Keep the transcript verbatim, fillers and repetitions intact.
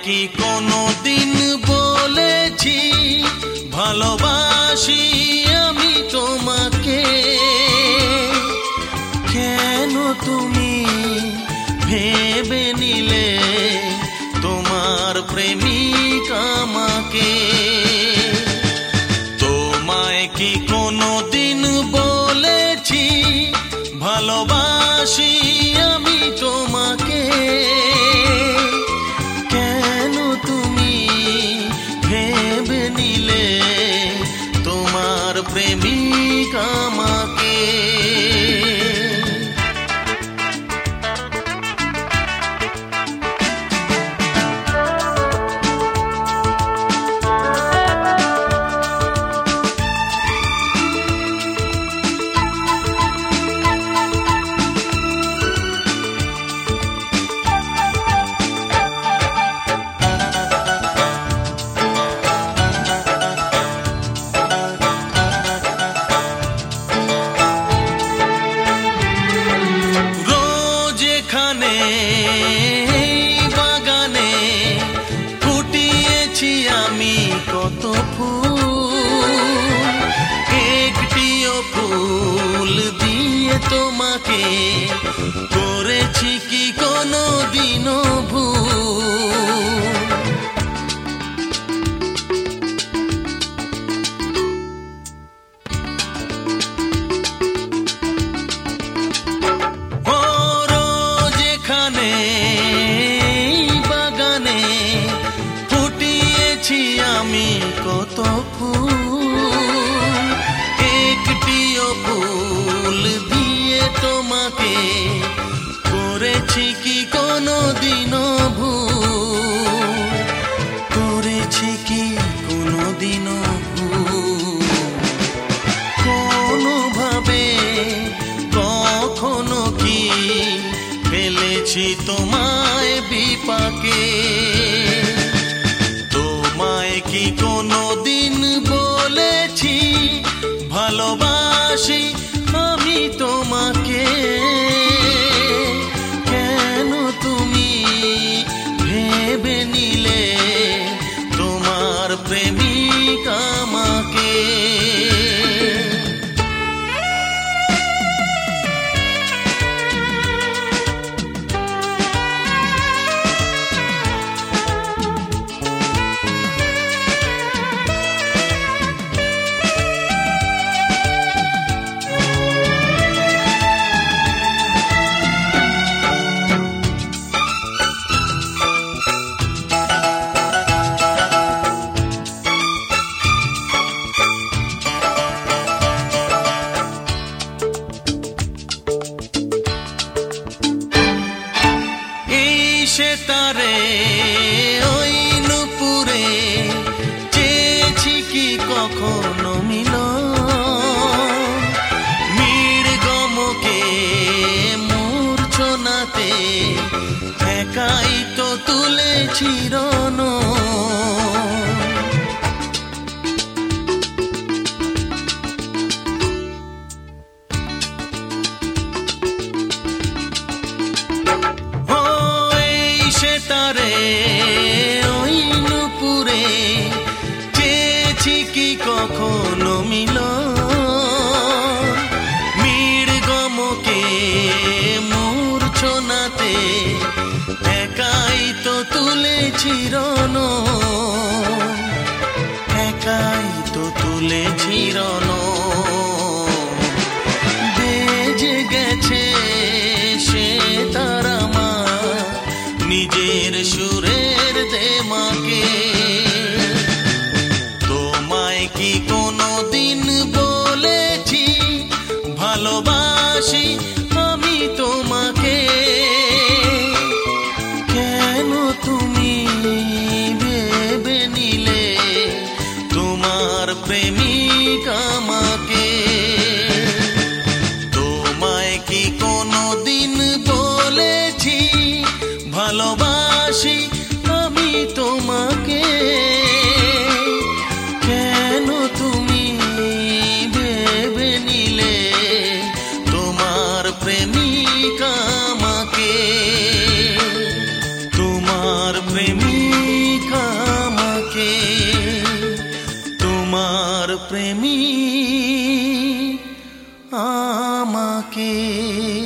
কি কোনোদিন বলেছি ভালোবাসি আমি তোমাকে? কেন তুমি ভেবে নিলে তোমার প্রেমিক আমাকে? তোমায় কি কোনোদিন বলেছি ভালোবাসি আমি তোমাকে? কেন তুমি ভেবে নিলে তোমার প্রেমিক আমাকে? বাগানে ফুটিয়েছি আমি কত ফুল, একটিও ফুল দিয়ে তোমাকে করেছি কি কোনো দিনও ভুল? বাগানে ফুটিয়েছি আমি কত ফুল, একটিও ফুল দিয়ে তোমাকে করেছি কি কোনো দিনও ভুল? করেছি কি কোনো দিনও ভুল? কোনোভাবে কখনো কি ফেলেছি তোমায় বিপাকে? তোমায় কি কোনোদিন বলেছি ভালোবাসি আমি তোমাকে? কেন তুমি ভেবে নিলে তোমার প্রেমিক আমাকে? সেতারে ওই নুপুরে চেয়েছি কি কখনো মিলন? মৃগমকে মূর্ছনাতে একাই তো তুলেছি রণ। সেতারে ওই নুপুরে চেয়েছি কি কখনো মিলন? মৃগমকে মূর্ছনাতে একাই তো তুলেছি রণ, একাই তো তুলেছি রণ। বেজে গেছে সে তারা নিজের সুরের দেমাকে। তোমায় কি কোনোদিন বলেছি ভালোবাসি আমি তোমাকে? কেন তুমি ভেবে নিলে তোমার প্রেমিক আমাকে? তোমায় কি কোনোদিন বলেছি ভালোবাসি আমি তোমাকে? কেন তুমি ভেবে নিলে তোমার প্রেমিক আমাকে? তোমার প্রেমিক প্রেমী আমাকে।